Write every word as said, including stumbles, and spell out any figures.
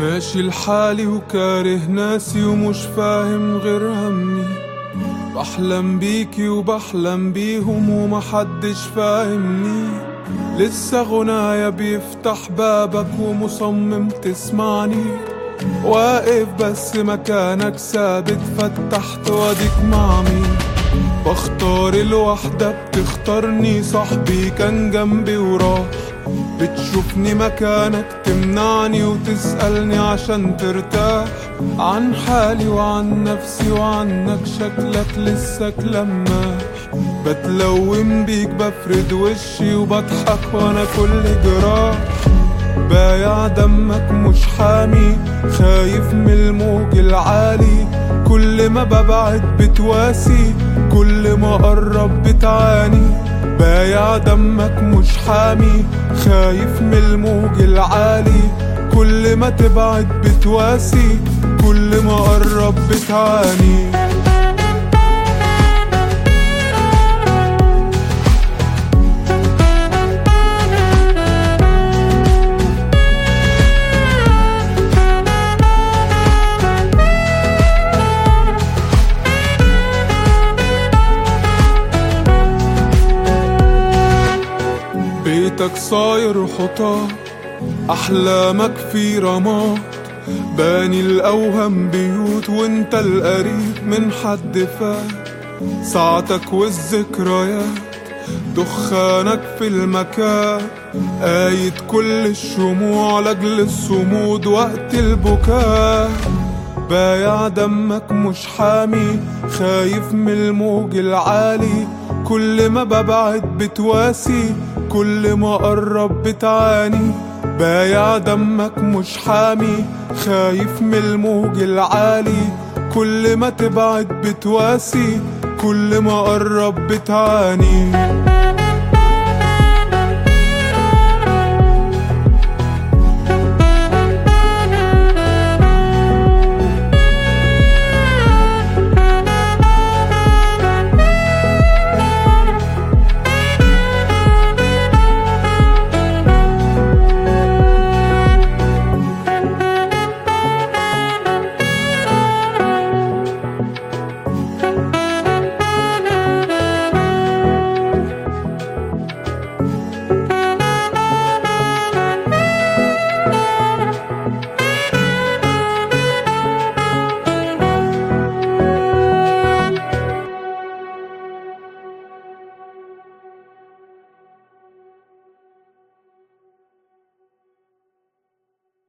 ماشي لحالي وكاره ناسي ومش فاهم غير همي. بحلم بيكي وبحلم بيهم ومحدش فاهمني. لسه غنايا بيفتح بابك ومصمم تسمعني. واقف بس مكانك ثابت، فتحت واديك مع مين. بختار الوحدة بتختارني، صاحبي كان جنبي وراح. بتشوفني مكانك تمنعني وتسألني عشان ترتاح. عن حالي وعن نفسي وعنك شكلك لسه لما بتلوم بيك بفرد وشي وبضحك وانا كل جراح. بايع دمك مش حامي، خايف من الموج العالي. كل ما ببعد بتواسي، كل ما قرب بتعاني. بايع دمك مش حامي، خايف من الموج العالي. كل ما تبعد بتواسي، كل ما قرب بتعاني. بيتك صاير حطام، أحلامك في رماد. باني الأوهام بيوت وانت القريب من حد فات. ساعتك والذكريات دخانك في المكان. قايد كل الشموع لأجل الصمود وقت البكاء. بايع دمك مش حامي، خايف من الموج العالي. كل ما ببعد بتواسي، كل ما قرب بتعاني. بايع دمك مش حامي، خايف من الموج العالي. كل ما تبعد بتواسي، كل ما قرب بتعاني.